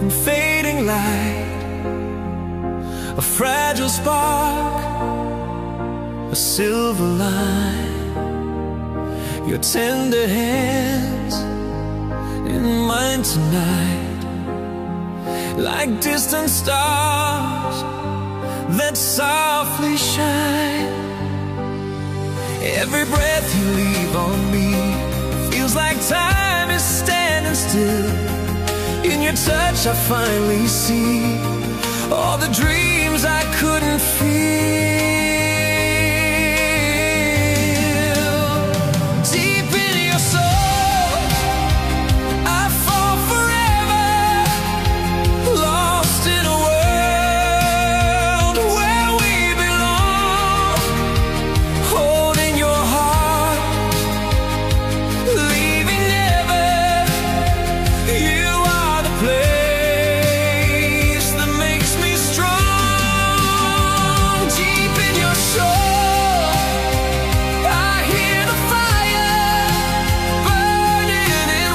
fading light, a fragile spark, a silver line. Your tender hands in mine tonight, like distant stars that softly shine. Every breath you leave on me feels like time is standing still. In your touch I finally see all the dreams I couldn't feel. Deep in your soul I fall forever, lost in a world where we belong. Holding your heart, leaving never. You are the place that makes me strong. Deep in your soul I hear the fire burning in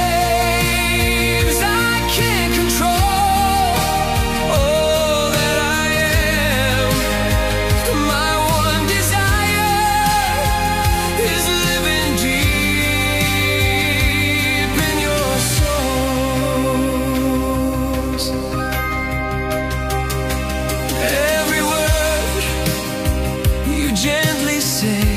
waves I can't control. All that I am, my one desire is living deep in your souls. Every word you gently say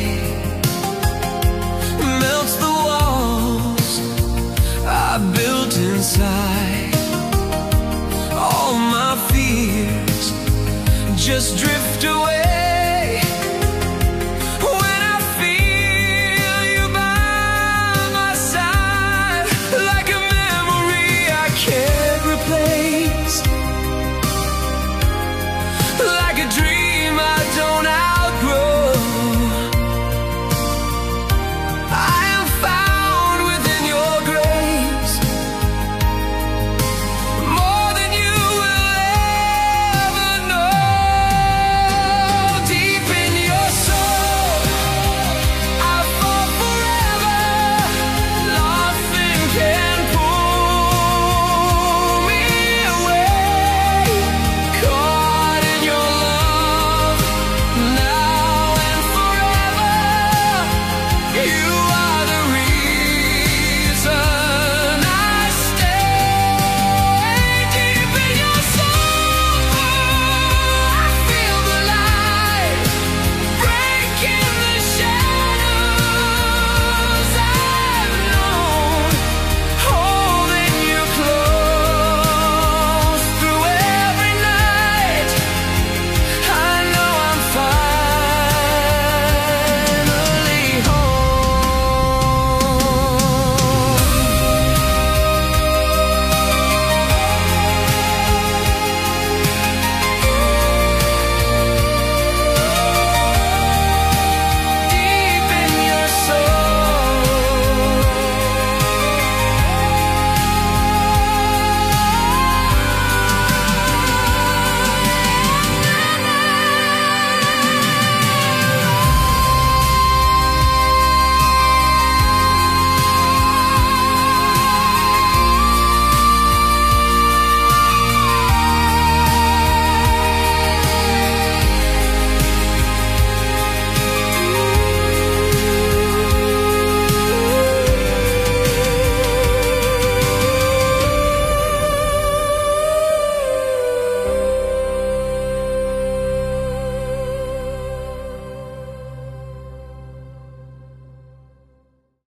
melts the walls I built inside. All my fears just drift away.